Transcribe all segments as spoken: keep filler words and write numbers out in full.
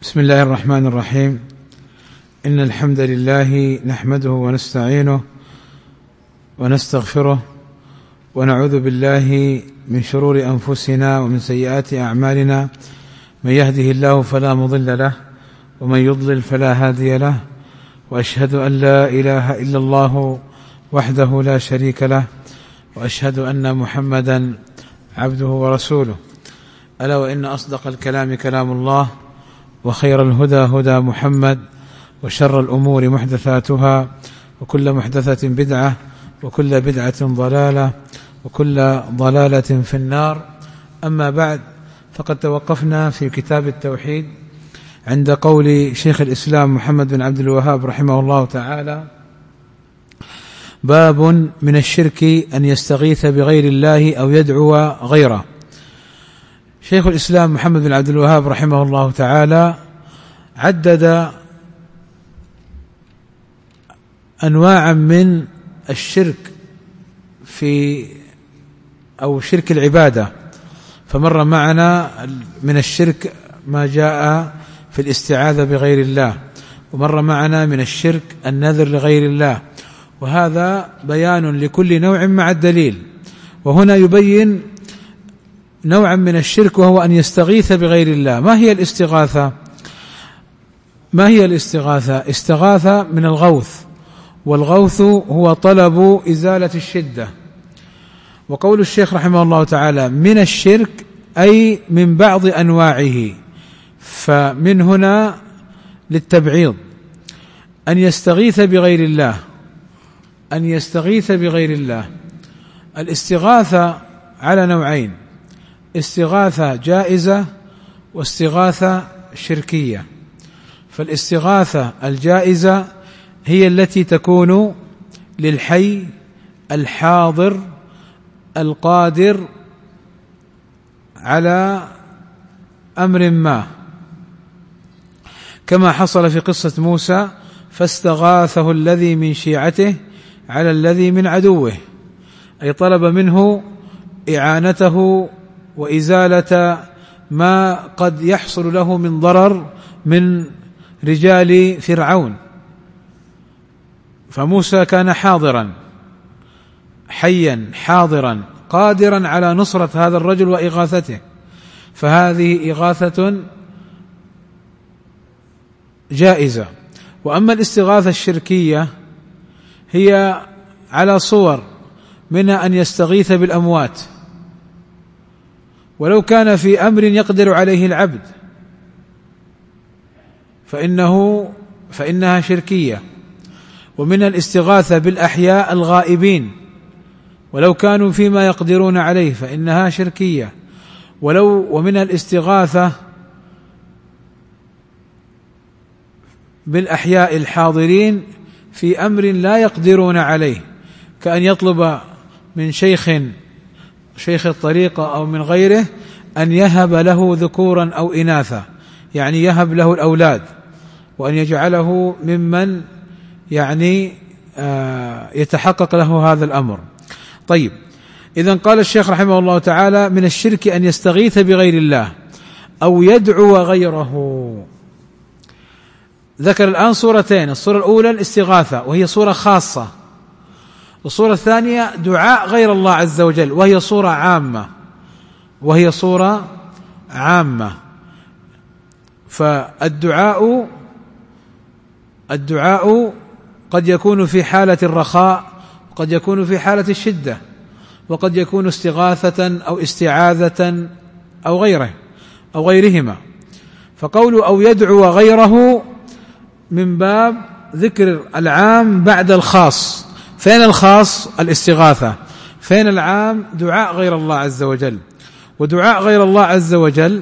بسم الله الرحمن الرحيم. إن الحمد لله نحمده ونستعينه ونستغفره ونعوذ بالله من شرور أنفسنا ومن سيئات أعمالنا، من يهده الله فلا مضل له ومن يضلل فلا هادي له، وأشهد أن لا إله إلا الله وحده لا شريك له، وأشهد أن محمدا عبده ورسوله. ألا وإن أصدق الكلام كلام الله، وخير الهدى هدى محمد، وشر الأمور محدثاتها، وكل محدثة بدعة، وكل بدعة ضلالة، وكل ضلالة في النار. أما بعد، فقد توقفنا في كتاب التوحيد عند قول شيخ الإسلام محمد بن عبد الوهاب رحمه الله تعالى: باب من الشرك أن يستغيث بغير الله أو يدعو غيره. شيخ الإسلام محمد بن عبد الوهاب رحمه الله تعالى عدد أنواعا من الشرك في أو شرك العبادة، فمر معنا من الشرك ما جاء في الاستعاذة بغير الله، ومر معنا من الشرك النذر لغير الله، وهذا بيان لكل نوع مع الدليل. وهنا يبين نوعا من الشرك، وهو أن يستغيث بغير الله. ما هي الاستغاثة؟ ما هي الاستغاثة؟ استغاثة من الغوث، والغوث هو طلب إزالة الشدة. وقول الشيخ رحمه الله تعالى من الشرك أي من بعض أنواعه، فمن هنا للتبعيض. أن يستغيث بغير الله، أن يستغيث بغير الله. الاستغاثة على نوعين: استغاثة جائزة واستغاثة شركية. فالاستغاثة الجائزة هي التي تكون للحي الحاضر القادر على أمر ما، كما حصل في قصة موسى: فاستغاثه الذي من شيعته على الذي من عدوه، أي طلب منه إعانته وإزالة ما قد يحصل له من ضرر من رجال فرعون. فموسى كان حاضرا حيا حاضرا قادرا على نصرة هذا الرجل وإغاثته، فهذه إغاثة جائزة. وأما الاستغاثة الشركية هي على صور، منها أن يستغيث بالأموات ولو كان في أمر يقدر عليه العبد، فإنه فإنها شركية. ومن الاستغاثة بالأحياء الغائبين ولو كانوا فيما يقدرون عليه، فإنها شركية. ولو ومن الاستغاثة بالأحياء الحاضرين في أمر لا يقدرون عليه، كأن يطلب من شيخ شيخ الطريقة أو من غيره أن يهب له ذكورا أو إناثا، يعني يهب له الأولاد، وأن يجعله ممن يعني آه يتحقق له هذا الأمر. طيب، إذن قال الشيخ رحمه الله تعالى: من الشرك أن يستغيث بغير الله أو يدعو غيره. ذكر الآن صورتين: الصورة الأولى الاستغاثة وهي صورة خاصة، والصورة الثانية دعاء غير الله عز وجل وهي صورة عامة وهي صورة عامة. فالدعاء الدعاء قد يكون في حالة الرخاء، وقد يكون في حالة الشدة، وقد يكون استغاثة أو استعاذة أو غيره أو غيرهما. فقول أو يدعو غيره من باب ذكر العام بعد الخاص. فين الخاص؟ الاستغاثة. فين العام؟ دعاء غير الله عز وجل. ودعاء غير الله عز وجل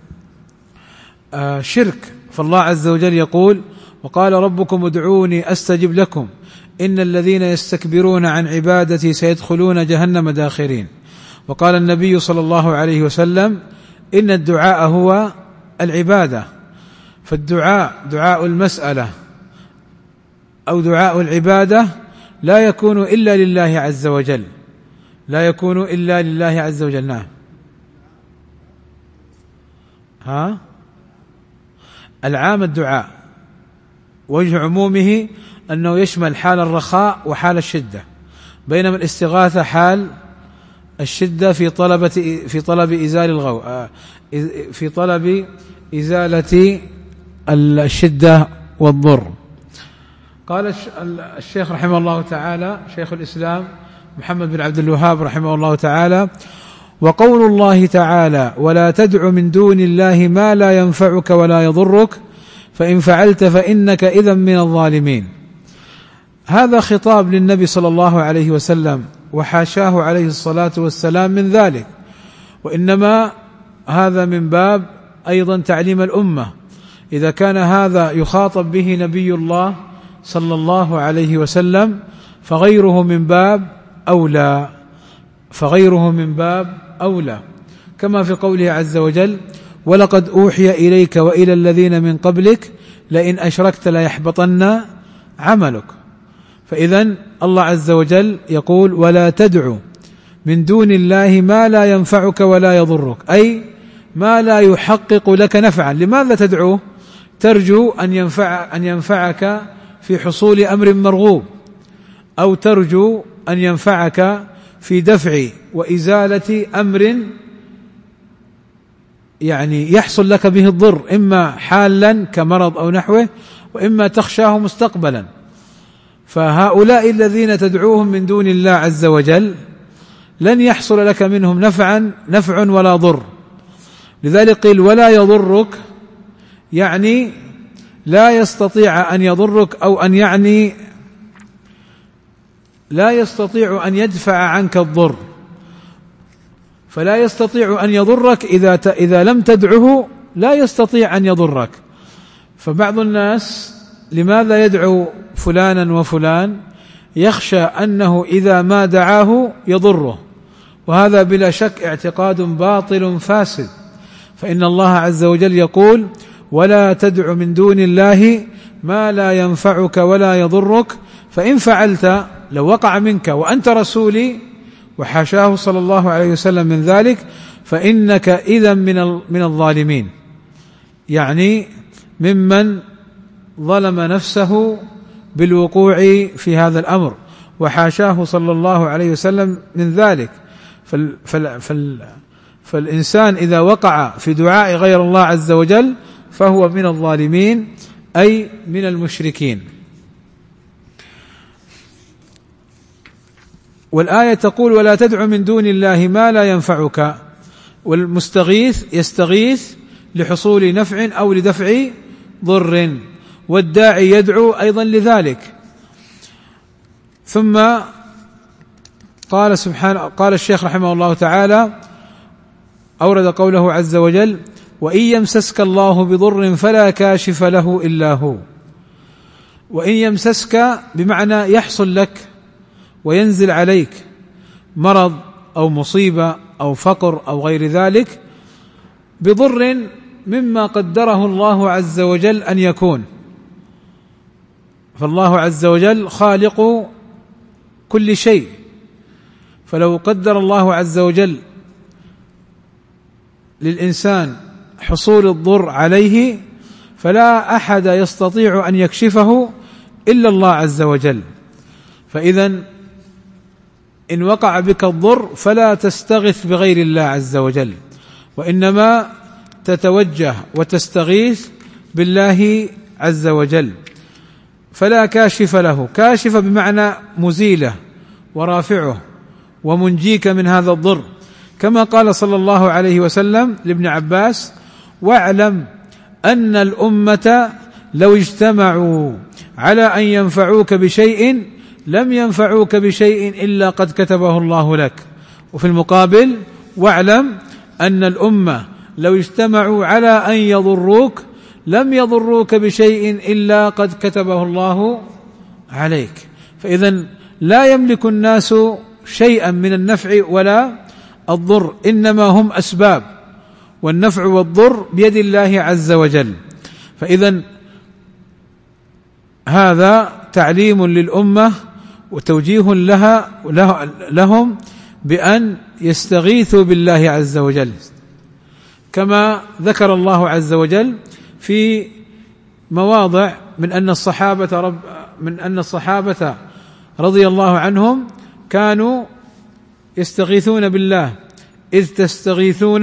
آه شرك. فالله عز وجل يقول: وقال ربكم ادعوني أستجب لكم إن الذين يستكبرون عن عبادتي سيدخلون جهنم داخرين. وقال النبي صلى الله عليه وسلم: إن الدعاء هو العبادة. فالدعاء دعاء المسألة أو دعاء العبادة لا يكون إلا لله عز وجل، لا يكون إلا لله عز وجل. نعم. ها العام الدعاء، وجه عمومه أنه يشمل حال الرخاء وحال الشدة، بينما الاستغاثة حال الشدة في طلبة في طلب إزالة الغو في طلب إزالة الشدة والضر. قال الشيخ رحمه الله تعالى، شيخ الإسلام محمد بن عبد الوهاب رحمه الله تعالى: وقول الله تعالى: ولا تدع من دون الله ما لا ينفعك ولا يضرك فإن فعلت فإنك إذا من الظالمين. هذا خطاب للنبي صلى الله عليه وسلم، وحاشاه عليه الصلاة والسلام من ذلك، وإنما هذا من باب أيضا تعليم الأمة. إذا كان هذا يخاطب به نبي الله صلى الله عليه وسلم فغيره من باب أولى فغيره من باب أولى كما في قوله عز وجل: ولقد أوحي إليك وإلى الذين من قبلك لئن أشركت ليحبطن عملك. فإذن الله عز وجل يقول: ولا تدع من دون الله ما لا ينفعك ولا يضرك، أي ما لا يحقق لك نفعا. لماذا تدعو؟ ترجو أن ينفع أن ينفعك في حصول أمر مرغوب، أو ترجو أن ينفعك في دفع وإزالة أمر يعني يحصل لك به الضر، إما حالا كمرض أو نحوه، وإما تخشاه مستقبلا. فهؤلاء الذين تدعوهم من دون الله عز وجل لن يحصل لك منهم نفعا نفع ولا ضر. لذلك قيل: ولا يضرك، يعني لا يستطيع أن يضرك، أو أن يعني لا يستطيع أن يدفع عنك الضر، فلا يستطيع أن يضرك إذا إذا لم تدعه لا يستطيع أن يضرك. فبعض الناس لماذا يدعو فلانا وفلان؟ يخشى أنه إذا ما دعاه يضره، وهذا بلا شك اعتقاد باطل فاسد. فإن الله عز وجل يقول: ولا تدع من دون الله ما لا ينفعك ولا يضرك فإن فعلت، لو وقع منك وأنت رسولي، وحاشاه صلى الله عليه وسلم من ذلك، فإنك إذا من من الظالمين، يعني ممن ظلم نفسه بالوقوع في هذا الأمر، وحاشاه صلى الله عليه وسلم من ذلك. فال فال فال فالإنسان إذا وقع في دعاء غير الله عز وجل فهو من الظالمين، أي من المشركين. والآية تقول: ولا تدع من دون الله ما لا ينفعك. والمستغيث يستغيث لحصول نفع أو لدفع ضر، والداعي يدعو أيضا لذلك. ثم قال سبحانه قال الشيخ رحمه الله تعالى، أورد قوله عز وجل: وإن يمسسك الله بضر فلا كاشف له إلا هو. وإن يمسسك بمعنى يحصل لك وينزل عليك مرض أو مصيبة أو فقر أو غير ذلك بضر مما قدره الله عز وجل أن يكون، فالله عز وجل خالق كل شيء، فلو قدر الله عز وجل للإنسان حصول الضر عليه فلا أحد يستطيع أن يكشفه إلا الله عز وجل. فإذن إن وقع بك الضر فلا تستغث بغير الله عز وجل، وإنما تتوجه وتستغيث بالله عز وجل. فلا كاشف له، كاشف بمعنى مزيله ورافعه ومنجيك من هذا الضر، كما قال صلى الله عليه وسلم لابن عباس: واعلم أن الأمة لو اجتمعوا على أن ينفعوك بشيء لم ينفعوك بشيء إلا قد كتبه الله لك. وفي المقابل: واعلم أن الأمة لو اجتمعوا على أن يضروك لم يضروك بشيء إلا قد كتبه الله عليك. فإذن لا يملك الناس شيئا من النفع ولا الضر، إنما هم أسباب، والنفع والضر بيد الله عز وجل. فإذن هذا تعليم للأمة وتوجيه لها لهم بأن يستغيثوا بالله عز وجل، كما ذكر الله عز وجل في مواضع من أن الصحابة رب من أن الصحابة رضي الله عنهم كانوا يستغيثون بالله إذ تستغيثون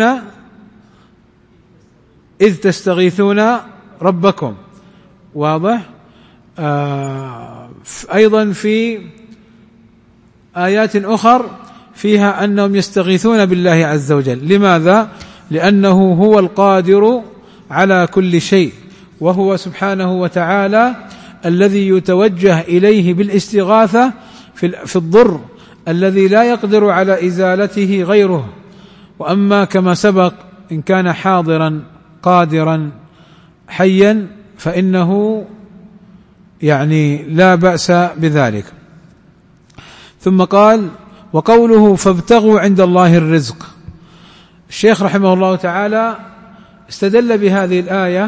إذ تستغيثون ربكم. واضح؟ آه أيضا في آيات أخر فيها أنهم يستغيثون بالله عز وجل. لماذا؟ لأنه هو القادر على كل شيء، وهو سبحانه وتعالى الذي يتوجه إليه بالاستغاثة في الضر الذي لا يقدر على إزالته غيره. وأما كما سبق إن كان حاضرا قادرا حيا فإنه يعني لا بأس بذلك. ثم قال: وقوله فابتغوا عند الله الرزق. الشيخ رحمه الله تعالى استدل بهذه الآية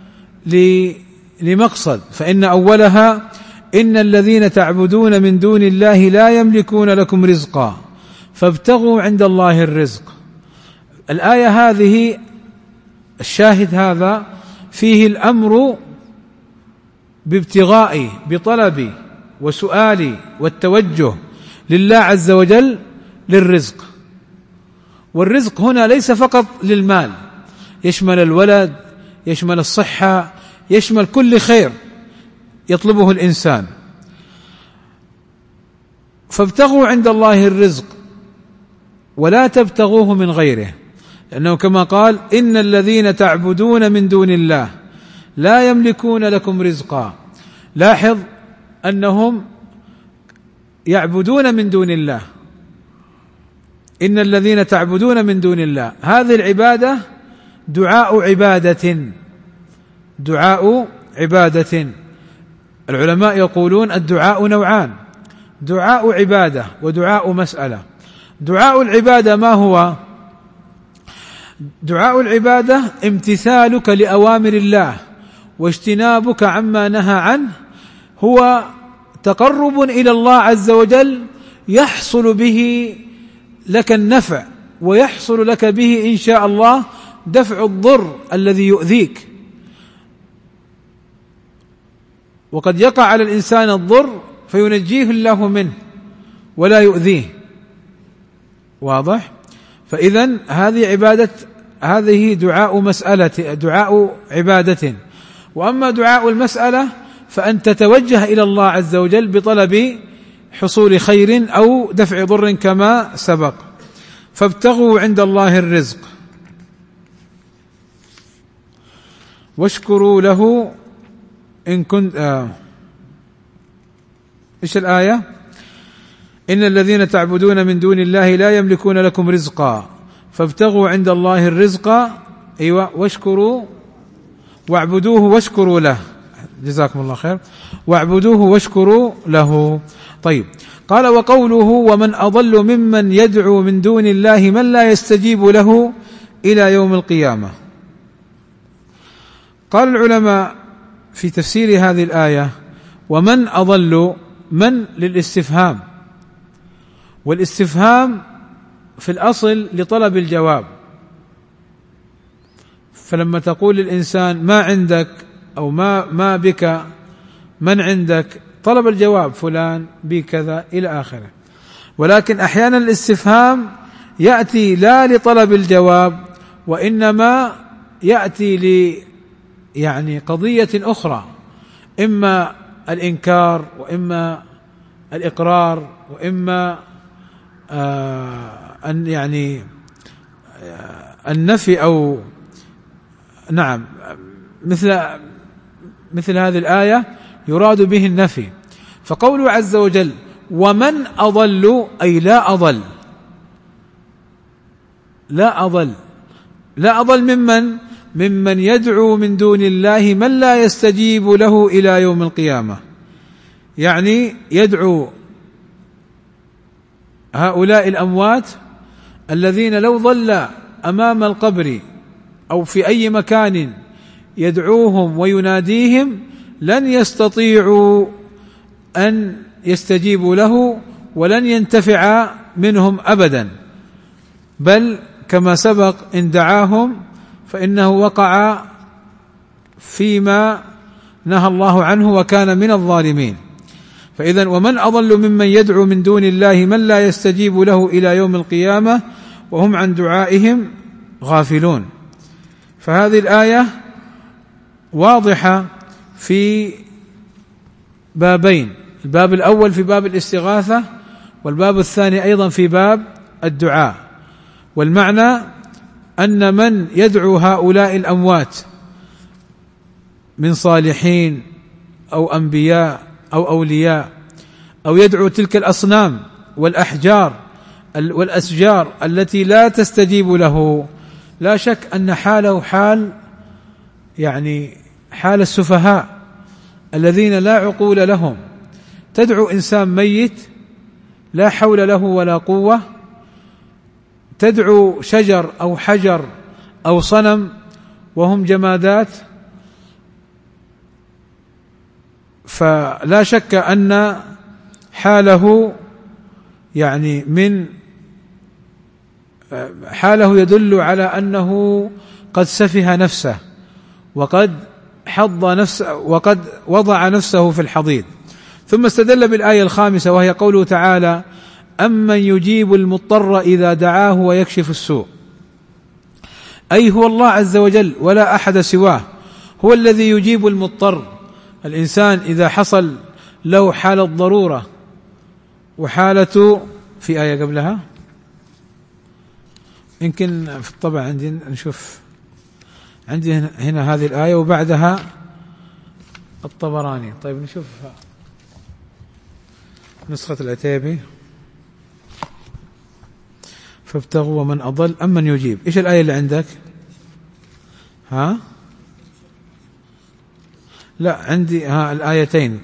لمقصد، فإن أولها: إن الذين تعبدون من دون الله لا يملكون لكم رزقا فابتغوا عند الله الرزق. الآية هذه الشاهد هذا فيه الأمر بابتغاء بطلب وسؤال والتوجه لله عز وجل للرزق. والرزق هنا ليس فقط للمال، يشمل الولد، يشمل الصحة، يشمل كل خير يطلبه الإنسان. فابتغوا عند الله الرزق ولا تبتغوه من غيره، لأنه كما قال: إن الذين تعبدون من دون الله لا يملكون لكم رزقا. لاحظ أنهم يعبدون من دون الله. إن الذين تعبدون من دون الله، هذه العبادة دعاء عبادة دعاء عبادة. العلماء يقولون الدعاء نوعان: دعاء عبادة ودعاء مسألة. دعاء العبادة ما هو؟ دعاء العبادة امتثالك لأوامر الله واجتنابك عما نهى عنه، هو تقرب إلى الله عز وجل يحصل به لك النفع، ويحصل لك به إن شاء الله دفع الضر الذي يؤذيك. وقد يقع على الإنسان الضر فينجيه الله منه ولا يؤذيه. واضح؟ فإذن هذه عبادة، هذه دعاء مسألة، دعاء عبادة. وأما دعاء المسألة فأن تتوجه إلى الله عز وجل بطلب حصول خير أو دفع ضر كما سبق. فابتغوا عند الله الرزق واشكروا له إن كنت آه. إيش الآية؟ إن الذين تعبدون من دون الله لا يملكون لكم رزقا فابتغوا عند الله الرزق. أيوة، واشكروا واعبدوه واشكروا له. جزاكم الله خير. واعبدوه واشكروا له. طيب، قال: وقوله: ومن أضل ممن يدعو من دون الله من لا يستجيب له إلى يوم القيامة. قال العلماء في تفسير هذه الآية: ومن أضل، من للاستفهام، والاستفهام في الأصل لطلب الجواب. فلما تقول للإنسان ما عندك أو ما ما بك، من عندك، طلب الجواب، فلان بي كذا إلى آخره. ولكن أحيانا الاستفهام يأتي لا لطلب الجواب، وإنما يأتي ل يعني قضية أخرى، إما الإنكار وإما الإقرار وإما آه أن يعني آه النفي، أو نعم مثل مثل هذه الآية يراد به النفي. فقوله عز وجل: ومن أضل، أي لا أضل، لا أضل لا أضل ممن ممن يدعو من دون الله من لا يستجيب له إلى يوم القيامة. يعني يدعو هؤلاء الأموات الذين لو ظل أمام القبر أو في أي مكان يدعوهم ويناديهم لن يستطيعوا أن يستجيبوا له ولن ينتفع منهم أبدا، بل كما سبق إن دعاهم فإنه وقع فيما نهى الله عنه وكان من الظالمين. فإذا ومن أضل ممن يدعو من دون الله من لا يستجيب له إلى يوم القيامة وهم عن دعائهم غافلون. فهذه الآية واضحة في بابين، الباب الأول في باب الاستغاثة، والباب الثاني أيضا في باب الدعاء. والمعنى أن من يدعو هؤلاء الأموات من صالحين أو أنبياء أو أولياء، أو يدعو تلك الأصنام والأحجار والأشجار التي لا تستجيب له، لا شك أن حاله حال يعني حال السفهاء الذين لا عقول لهم. تدعو إنسان ميت لا حول له ولا قوة، تدعو شجر أو حجر أو صنم وهم جمادات، فلا شك أن حاله يعني من حاله يدل على أنه قد سفه نفسه وقد حض نفسه وقد وضع نفسه في الحضيض. ثم استدل بالآية الخامسة وهي قوله تعالى: أمن يجيب المضطر إذا دعاه ويكشف السوء، أي هو الله عز وجل ولا أحد سواه، هو الذي يجيب المضطر. الإنسان إذا حصل له حالة ضرورة وحالة، في آية قبلها يمكن في الطبع عندي نشوف، عندي هنا هذه الآية وبعدها الطبراني. طيب نشوف نسخة العتيبي: فابتغوا ومن أضل أمن يجيب. إيش الآية اللي عندك؟ ها لا عندي ها الآيتين.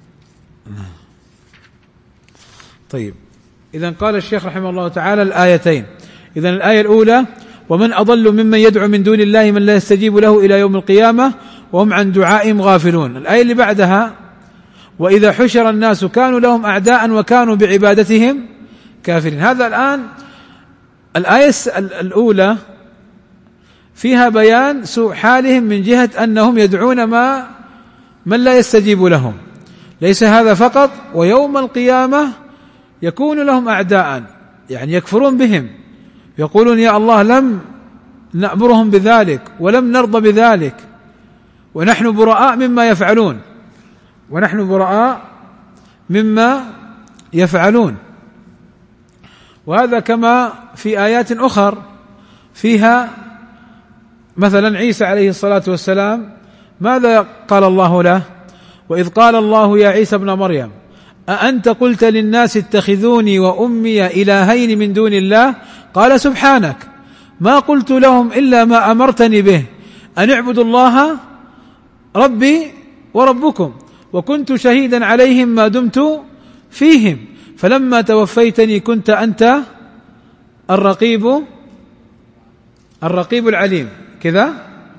طيب إذن قال الشيخ رحمه الله تعالى الآيتين. إذن الآية الأولى: ومن أضل ممن يدعو من دون الله من لا يستجيب له إلى يوم القيامة وهم عن دعائهم غافلون. الآية اللي بعدها: وإذا حشر الناس كانوا لهم أعداء وكانوا بعبادتهم كافرين. هذا الآن الآية الأولى فيها بيان سوء حالهم من جهة أنهم يدعون ما من لا يستجيب لهم. ليس هذا فقط، ويوم القيامة يكون لهم أعداء، يعني يكفرون بهم، يقولون يا الله لم نأمرهم بذلك ولم نرضى بذلك ونحن براء مما يفعلون ونحن براء مما يفعلون. وهذا كما في آيات أخر فيها مثلا عيسى عليه الصلاة والسلام، ماذا قال الله له؟ وإذ قال الله يا عيسى ابن مريم أأنت قلت للناس اتخذوني وأمي إلهين من دون الله؟ قال سبحانك ما قلت لهم إلا ما أمرتني به أن اعبدوا الله ربي وربكم وكنت شهيدا عليهم ما دمت فيهم فلما توفيتني كنت أنت الرقيب الرقيب العليم. كذا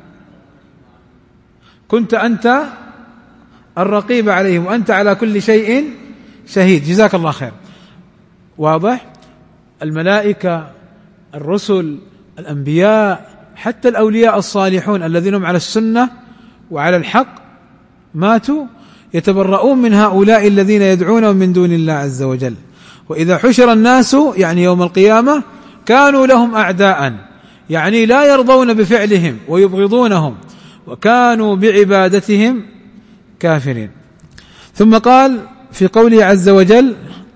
كنت أنت الرقيب عليهم وأنت على كل شيء شهيد. جزاك الله خير. واضح؟ الملائكة، الرسل، الأنبياء، حتى الأولياء الصالحون الذين هم على السنة وعلى الحق ماتوا يتبرؤون من هؤلاء الذين يدعونهم من دون الله عز وجل. وإذا حشر الناس يعني يوم القيامة كانوا لهم أعداء، يعني لا يرضون بفعلهم ويبغضونهم وكانوا بعبادتهم كافرين. ثم قال في قوله عز وجل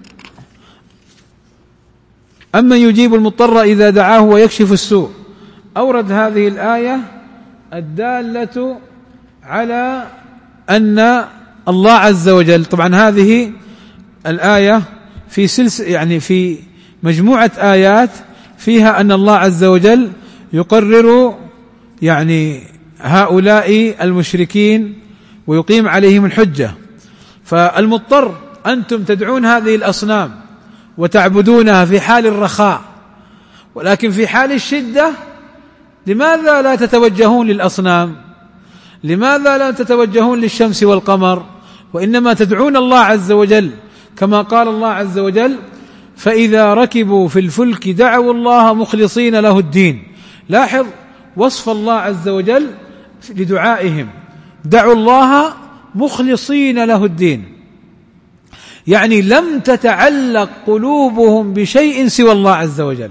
أمن يجيب المضطر إذا دعاه ويكشف السوء، أورد هذه الآية الدالة على أن الله عز وجل، طبعا هذه الآية في سلسلة يعني في مجموعة آيات فيها أن الله عز وجل يقرر يعني هؤلاء المشركين ويقيم عليهم الحجة. فالمضطر أنتم تدعون هذه الأصنام وتعبدونها في حال الرخاء، ولكن في حال الشدة لماذا لا تتوجهون للأصنام؟ لماذا لا تتوجهون للشمس والقمر وإنما تدعون الله عز وجل؟ كما قال الله عز وجل فإذا ركبوا في الفلك دعوا الله مخلصين له الدين. لاحظ وصف الله عز وجل لدعائهم، دعوا الله مخلصين له الدين، يعني لم تتعلق قلوبهم بشيء سوى الله عز وجل.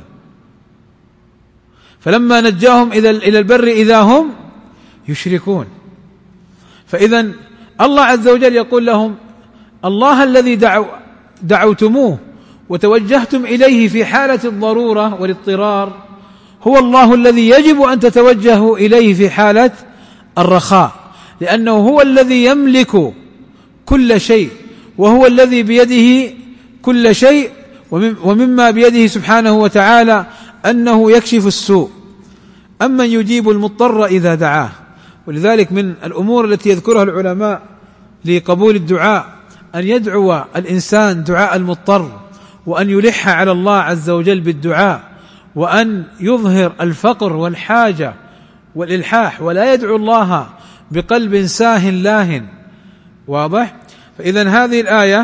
فلما نجاهم إلى البر إذا هم يشركون. فإذا الله عز وجل يقول لهم: الله الذي دعو دعوتموه وتوجهتم إليه في حالة الضرورة والاضطرار هو الله الذي يجب أن تتوجهوا إليه في حالة الرخاء، لأنه هو الذي يملك كل شيء، وهو الذي بيده كل شيء، ومما بيده سبحانه وتعالى أنه يكشف السوء. أمن يجيب المضطر إذا دعاه. ولذلك من الأمور التي يذكرها العلماء لقبول الدعاء أن يدعو الإنسان دعاء المضطر، وأن يلح على الله عز وجل بالدعاء، وأن يظهر الفقر والحاجة والإلحاح، ولا يدعو الله بقلب ساه لاه. واضح؟ فإذن هذه الآية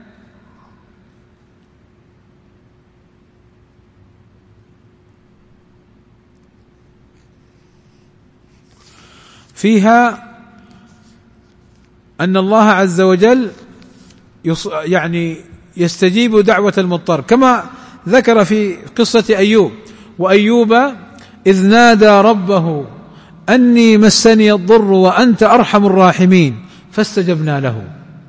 فيها أن الله عز وجل يعني يستجيب دعوة المضطر، كما ذكر في قصة أيوب: وأيوب إذ نادى ربه أني مسني الضر وأنت أرحم الراحمين فاستجبنا له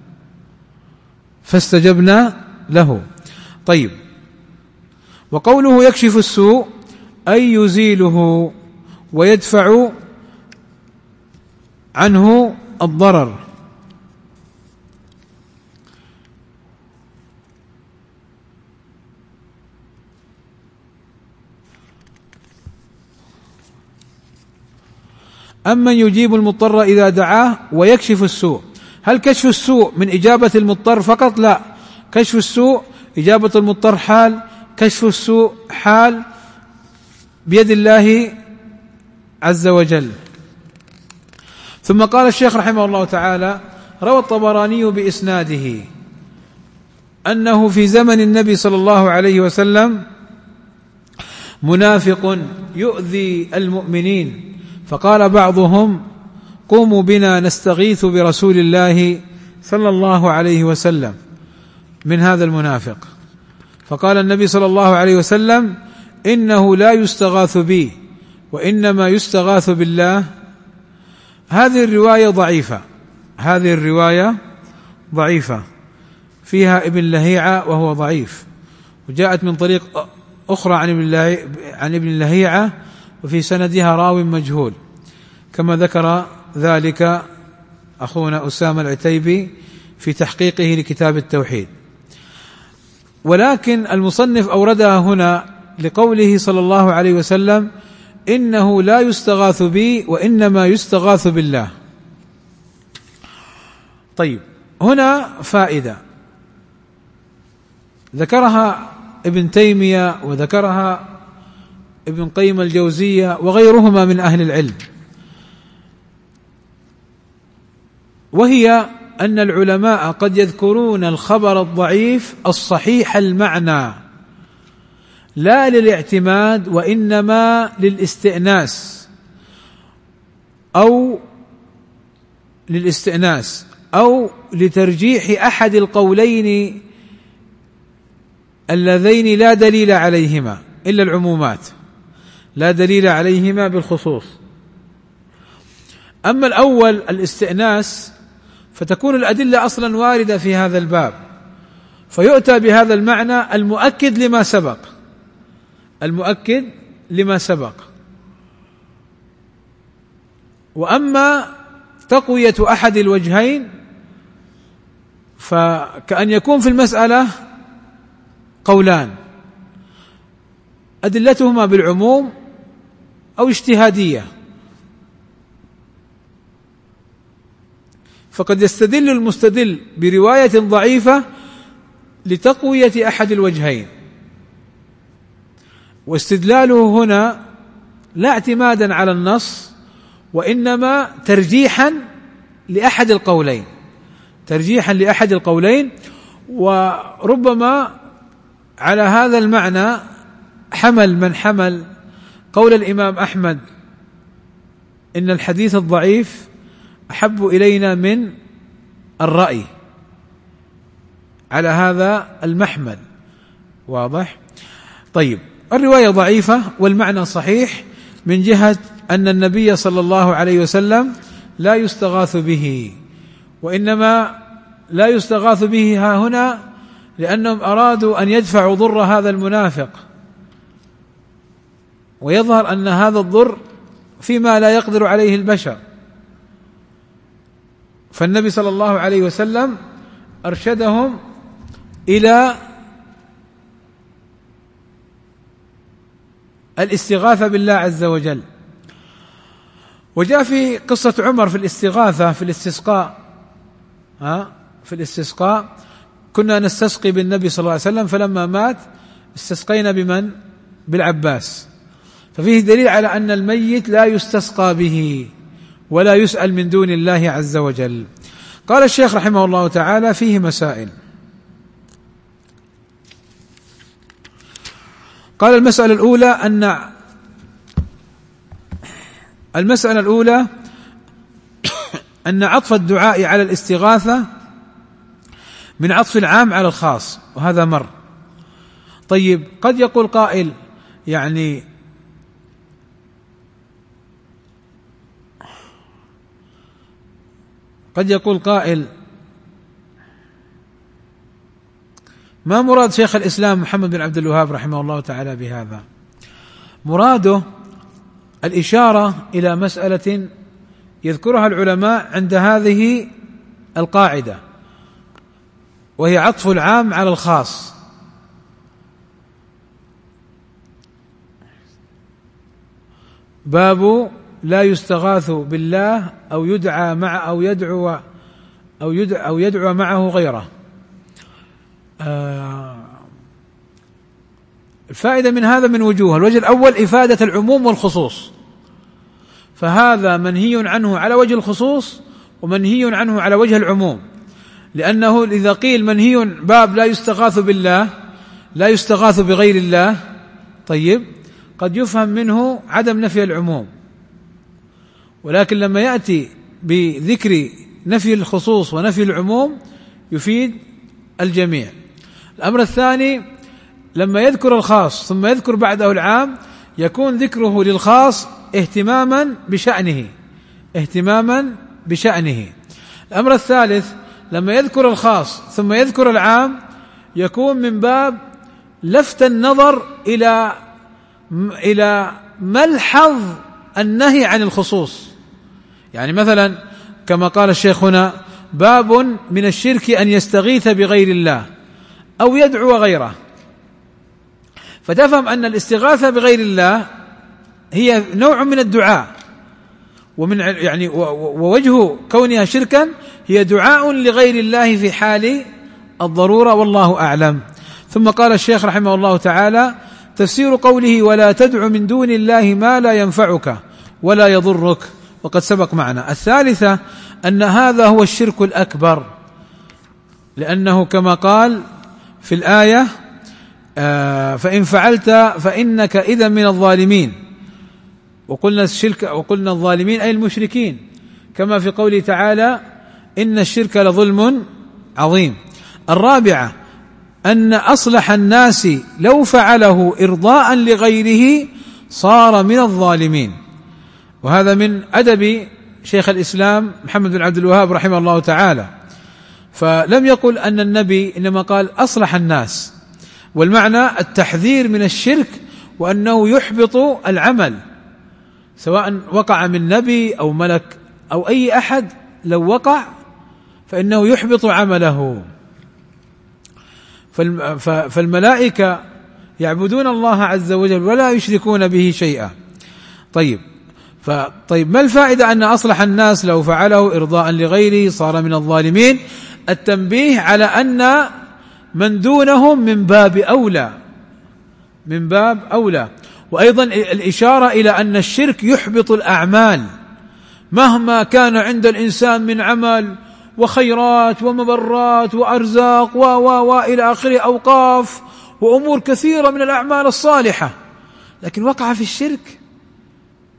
فاستجبنا له طيب. وقوله يكشف السوء أي يزيله ويدفع عنه الضرر. أمن يجيب المضطر إذا دعاه ويكشف السوء. هل كشف السوء من إجابة المضطر فقط؟ لا، كشف السوء إجابة المضطر حال، كشف السوء حال، بيد الله عز وجل. ثم قال الشيخ رحمه الله تعالى: روى الطبراني بإسناده أنه في زمن النبي صلى الله عليه وسلم منافق يؤذي المؤمنين، فقال بعضهم: قوموا بنا نستغيث برسول الله صلى الله عليه وسلم من هذا المنافق. فقال النبي صلى الله عليه وسلم: إنه لا يستغاث بي وإنما يستغاث بالله. هذه الرواية ضعيفة، هذه الرواية ضعيفة فيها ابن لهيعة وهو ضعيف، وجاءت من طريق أخرى عن ابن عن ابن لهيعة وفي سندها راو مجهول، كما ذكر ذلك أخونا أسامة العتيبي في تحقيقه لكتاب التوحيد. ولكن المصنف أوردها هنا لقوله صلى الله عليه وسلم: إنه لا يستغاث بي وإنما يستغاث بالله. طيب، هنا فائدة ذكرها ابن تيمية وذكرها ابن قيم الجوزية وغيرهما من أهل العلم، وهي أن العلماء قد يذكرون الخبر الضعيف الصحيح المعنى لا للاعتماد وإنما للاستئناس أو للاستئناس أو لترجيح أحد القولين اللذين لا دليل عليهما إلا العمومات، لا دليل عليهما بالخصوص. أما الأول الاستئناس فتكون الأدلة أصلا واردة في هذا الباب، فيؤتى بهذا المعنى المؤكد لما سبق، المؤكد لما سبق. وأما تقوية أحد الوجهين فكأن يكون في المسألة قولان أدلتهما بالعموم أو اجتهادية، فقد يستدل المستدل برواية ضعيفة لتقوية أحد الوجهين، واستدلاله هنا لا اعتمادا على النص وإنما ترجيحا لأحد القولين، ترجيحا لأحد القولين. وربما على هذا المعنى حمل من حمل قول الإمام أحمد: إن الحديث الضعيف أحب إلينا من الرأي على هذا المحمل. واضح؟ طيب، الرواية ضعيفة والمعنى صحيح من جهة أن النبي صلى الله عليه وسلم لا يستغاث به، وإنما لا يستغاث به ها هنا لأنهم أرادوا أن يدفعوا ضر هذا المنافق، ويظهر أن هذا الضر فيما لا يقدر عليه البشر، فالنبي صلى الله عليه وسلم أرشدهم إلى الاستغاثة بالله عز وجل. وجاء في قصة عمر في الاستغاثة في الاستسقاء، ها في الاستسقاء كنا نستسقي بالنبي صلى الله عليه وسلم، فلما مات استسقينا بمن؟ بالعباس. ففيه دليل على أن الميت لا يستسقى به ولا يسأل من دون الله عز وجل. قال الشيخ رحمه الله تعالى: فيه مسائل. قال: المسألة الأولى أن المسألة الأولى أن عطف الدعاء على الاستغاثة من عطف العام على الخاص، وهذا مر. طيب، قد يقول قائل يعني قد يقول قائل ما مراد شيخ الإسلام محمد بن عبد الوهاب رحمه الله تعالى بهذا؟ مراده الإشارة إلى مسألة يذكرها العلماء عند هذه القاعدة، وهي عطف العام على الخاص. باب لا يستغاث بالله أو يدعى مع أو يدعو أو يدعو, أو يدعو معه غيره. آه الفائدة من هذا من وجوه: الوجه الأول إفادة العموم والخصوص، فهذا منهي عنه على وجه الخصوص ومنهي عنه على وجه العموم، لأنه إذا قيل منهي باب لا يستغاث بالله لا يستغاث بغير الله، طيب قد يفهم منه عدم نفي العموم، ولكن لما يأتي بذكر نفي الخصوص ونفي العموم يفيد الجميع. الأمر الثاني: لما يذكر الخاص ثم يذكر بعده العام يكون ذكره للخاص اهتماما بشأنه اهتماما بشأنه. الأمر الثالث: لما يذكر الخاص ثم يذكر العام يكون من باب لفت النظر إلى إلى ملحظ النهي عن الخصوص. يعني مثلا كما قال الشيخ هنا: باب من الشرك أن يستغيث بغير الله أو يدعو غيره، فتفهم أن الاستغاثة بغير الله هي نوع من الدعاء، ومن يعني ووجه كونها شركا هي دعاء لغير الله في حال الضرورة، والله أعلم. ثم قال الشيخ رحمه الله تعالى: تفسير قوله ولا تدع من دون الله ما لا ينفعك ولا يضرك، وقد سبق معنا. الثالثة أن هذا هو الشرك الأكبر، لأنه كما قال في الآية: آه فإن فعلت فإنك إذا من الظالمين. وقلنا الشرك وقلنا الظالمين أي المشركين، كما في قوله تعالى: إن الشرك لظلم عظيم. الرابعة أن أصلح الناس لو فعله إرضاء لغيره صار من الظالمين، وهذا من أدب شيخ الإسلام محمد بن عبد الوهاب رحمه الله تعالى. فلم يقل أن النبي، إنما قال أصلح الناس، والمعنى التحذير من الشرك وأنه يحبط العمل، سواء وقع من نبي أو ملك أو أي أحد، لو وقع فإنه يحبط عمله. فالملائكة يعبدون الله عز وجل ولا يشركون به شيئا. طيب فطيب ما الفائدة أن أصلح الناس لو فعله إرضاء لغيره صار من الظالمين؟ التنبيه على أن من دونهم من باب أولى من باب أولى وأيضا الإشارة إلى أن الشرك يحبط الأعمال، مهما كان عند الإنسان من عمل وخيرات ومبرات وأرزاق و و و إلى آخره، أوقاف وأمور كثيرة من الأعمال الصالحة، لكن وقع في الشرك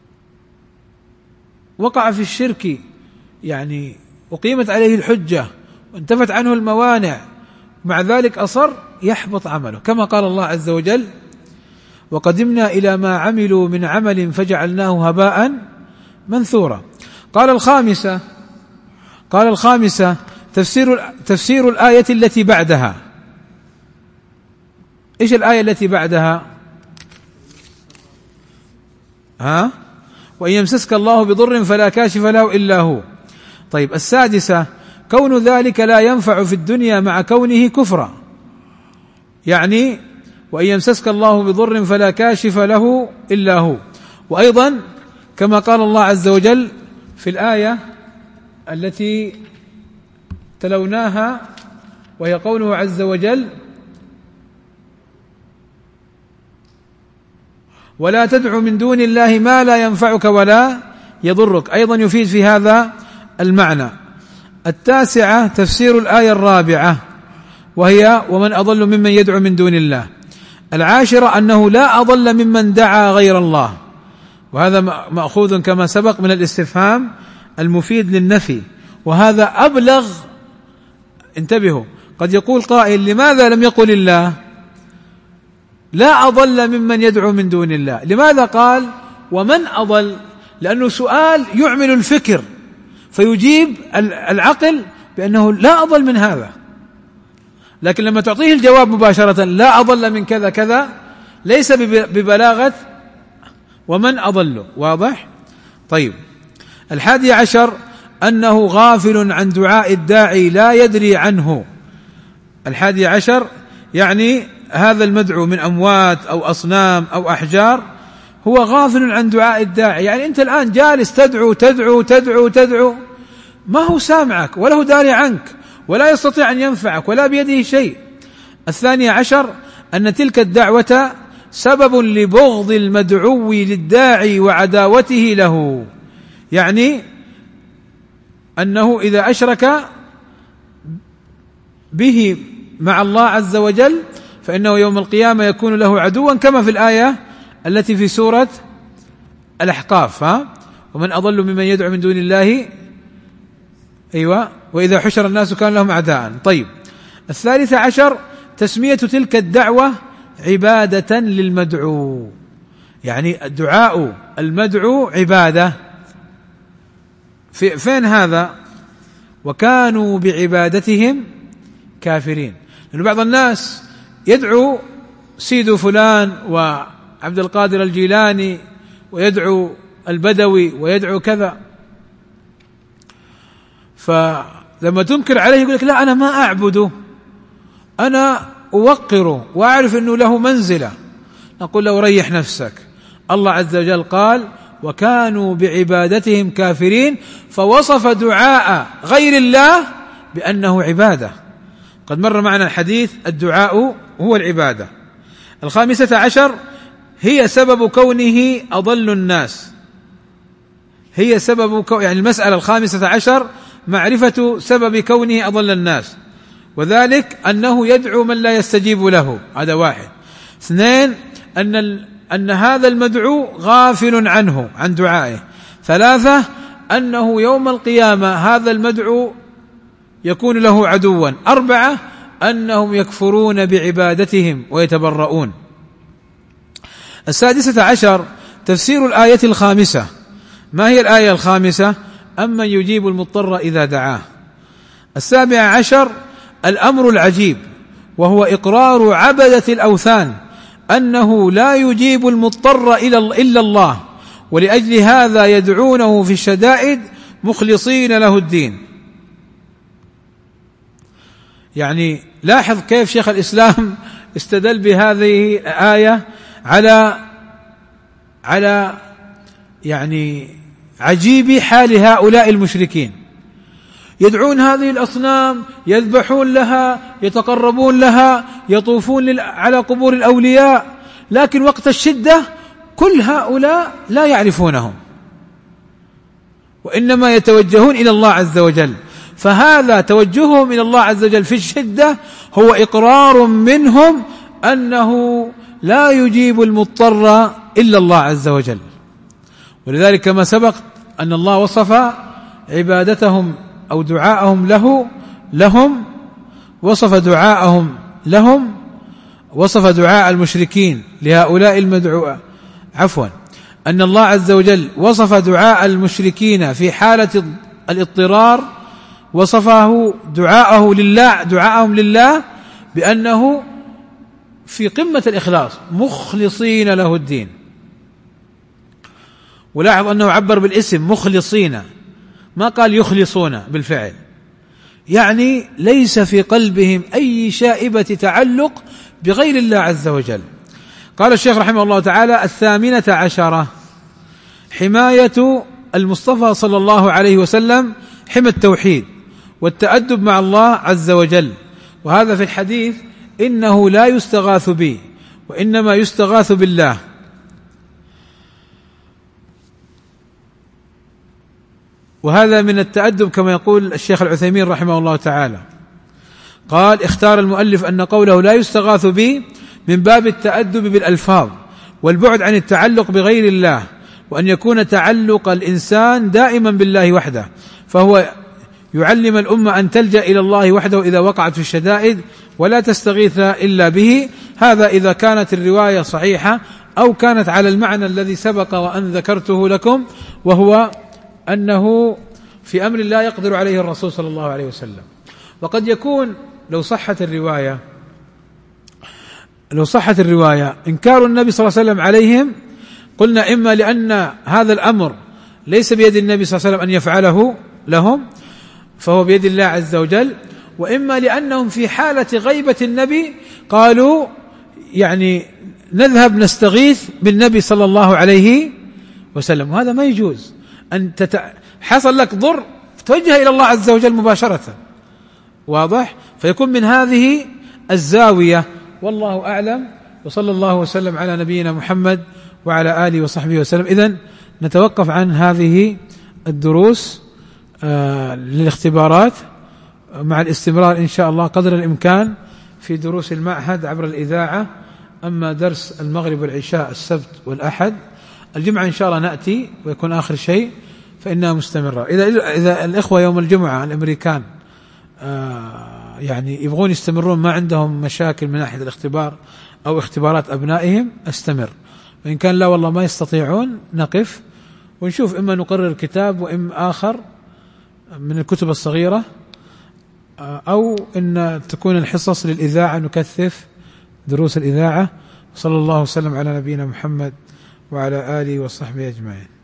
وقع في الشرك يعني أقيمت عليه الحجة وانتفت عنه الموانع مع ذلك أصر، يحبط عمله، كما قال الله عز وجل: وقدمنا إلى ما عملوا من عمل فجعلناه هباء منثورا. قال الخامسة قال الخامسة تفسير تفسير الآية التي بعدها. إيش الآية التي بعدها؟ ها؟ وإن يمسسك الله بضر فلا كاشف له إلا هو. طيب، السادسة كون ذلك لا ينفع في الدنيا مع كونه كفرا، يعني وإن يمسسك الله بضر فلا كاشف له إلا هو. وأيضا كما قال الله عز وجل في الآية التي تلوناها، وهي قوله عز وجل: ولا تدع من دون الله ما لا ينفعك ولا يضرك، أيضا يفيد في هذا المعنى. التاسعة تفسير الآية الرابعة، وهي: ومن أضل ممن يدعو من دون الله. العاشرة أنه لا أضل ممن دعا غير الله، وهذا مأخوذ كما سبق من الاستفهام المفيد للنفي، وهذا أبلغ. انتبهوا، قد يقول قائل: لماذا لم يقل الله لا أضل ممن يدعو من دون الله؟ لماذا قال ومن أضل؟ لأنه سؤال يعمل الفكر، فيجيب العقل بأنه لا أضل من هذا. لكن لما تعطيه الجواب مباشرة لا أضل من كذا كذا، ليس ببلاغة ومن أضل. واضح؟ طيب، الحادي عشر أنه غافل عن دعاء الداعي لا يدري عنه. الحادي عشر يعني هذا المدعو من أموات أو أصنام أو أحجار هو غافل عن دعاء الداعي، يعني أنت الآن جالس تدعو تدعو تدعو تدعو، ما هو سامعك ولا هو داري عنك ولا يستطيع أن ينفعك ولا بيده شيء. الثاني عشر أن تلك الدعوة سبب لبغض المدعو للداعي وعداوته له، يعني أنه إذا أشرك به مع الله عز وجل فإنه يوم القيامة يكون له عدوا، كما في الآية التي في سورة الأحقاف: ها؟ ومن أضل ممن يدعو من دون الله، أيوة، وإذا حشر الناس كان لهم أعداء. طيب، الثالث عشر تسمية تلك الدعوة عبادة للمدعو، يعني الدعاء المدعو عبادة. في فين هذا؟ وكانوا بعبادتهم كافرين. لأن بعض الناس يدعو سيد فلان وعبد القادر الجيلاني، ويدعو البدوي، ويدعو كذا، فلما تنكر عليه يقول لك: لا، أنا ما أعبده، أنا أوقره وأعرف أنه له منزلة. نقول له: ريح نفسك، الله عز وجل قال: وكانوا بعبادتهم كافرين، فوصف دعاء غير الله بأنه عبادة. قد مر معنا الحديث: الدعاء هو العبادة. الخامسة عشر هي سبب كونه أضل الناس، هي سبب كو يعني المسألة الخامسة عشر معرفة سبب كونه أضل الناس، وذلك أنه يدعو من لا يستجيب له. هذا واحد. اثنين، أن أن هذا المدعو غافل عنه عن دعائه. ثلاثة، أنه يوم القيامة هذا المدعو يكون له عدوا. أربعة، أنهم يكفرون بعبادتهم ويتبرؤون. السادسة عشر تفسير الآية الخامسة. ما هي الآية الخامسة؟ أمن يجيب المضطر إذا دعاه. السابع عشر الأمر العجيب، وهو إقرار عبدة الأوثان أنه لا يجيب المضطر إلا الله، ولأجل هذا يدعونه في الشدائد مخلصين له الدين. يعني لاحظ كيف شيخ الإسلام استدل بهذه الآية على على يعني عجيب حال هؤلاء المشركين، يدعون هذه الأصنام، يذبحون لها، يتقربون لها، يطوفون على قبور الأولياء، لكن وقت الشدة كل هؤلاء لا يعرفونهم، وإنما يتوجهون إلى الله عز وجل. فهذا توجههم إلى الله عز وجل في الشدة هو إقرار منهم أنه لا يجيب المضطر إلا الله عز وجل. ولذلك كما سبق أن الله وصف عبادتهم أو دعاءهم له لهم وصف دعاءهم لهم وصف دعاء المشركين لهؤلاء المدعوة عفوا أن الله عز وجل وصف دعاء المشركين في حالة الاضطرار، وصفه دعاءه لله دعاءهم لله بأنه في قمة الإخلاص مخلصين له الدين. ولاحظ أنه عبر بالاسم مخلصين، ما قال يخلصون بالفعل، يعني ليس في قلبهم أي شائبة تعلق بغير الله عز وجل. قال الشيخ رحمه الله تعالى: الثامنة عشرة حماية المصطفى صلى الله عليه وسلم حمى التوحيد والتأدب مع الله عز وجل. وهذا في الحديث: إنه لا يستغاث بي وإنما يستغاث بالله. وهذا من التأدب كما يقول الشيخ العثيمين رحمه الله تعالى، قال: اختار المؤلف أن قوله لا يستغاث بي من باب التأدب بالألفاظ والبعد عن التعلق بغير الله، وأن يكون تعلق الإنسان دائما بالله وحده، فهو يعلم الأمة أن تلجأ إلى الله وحده إذا وقعت في الشدائد ولا تستغيث إلا به. هذا إذا كانت الرواية صحيحة أو كانت على المعنى الذي سبق وأن ذكرته لكم، وهو أنه في أمر لا يقدر عليه الرسول صلى الله عليه وسلم. وقد يكون لو صحت الرواية لو صحت الرواية إنكار النبي صلى الله عليه وسلم عليهم، قلنا إما لأن هذا الأمر ليس بيد النبي صلى الله عليه وسلم أن يفعله لهم فهو بيد الله عز وجل، وإما لأنهم في حالة غيبة النبي قالوا يعني نذهب نستغيث بالنبي صلى الله عليه وسلم. وهذا ما يجوز، أن تتع... حصل لك ضر توجه إلى الله عز وجل مباشرة، واضح؟ فيكون من هذه الزاوية، والله أعلم. وصلى الله وسلم على نبينا محمد وعلى آله وصحبه وسلم. إذن نتوقف عن هذه الدروس آه للاختبارات مع الاستمرار إن شاء الله قدر الإمكان في دروس المعهد عبر الإذاعة. أما درس المغرب والعشاء السبت والأحد، الجمعة إن شاء الله نأتي ويكون آخر شيء فإنها مستمرة. إذا إذا الإخوة يوم الجمعة الأمريكان آه يعني يبغون يستمرون، ما عندهم مشاكل من ناحية الاختبار أو اختبارات أبنائهم، أستمر. وإن كان لا والله ما يستطيعون نقف ونشوف، إما نقرر كتاب وإما آخر من الكتب الصغيرة، أو إن تكون الحصص للإذاعة نكثف دروس الإذاعة. صلى الله وسلم على نبينا محمد وعلى آله وصحبه أجمعين.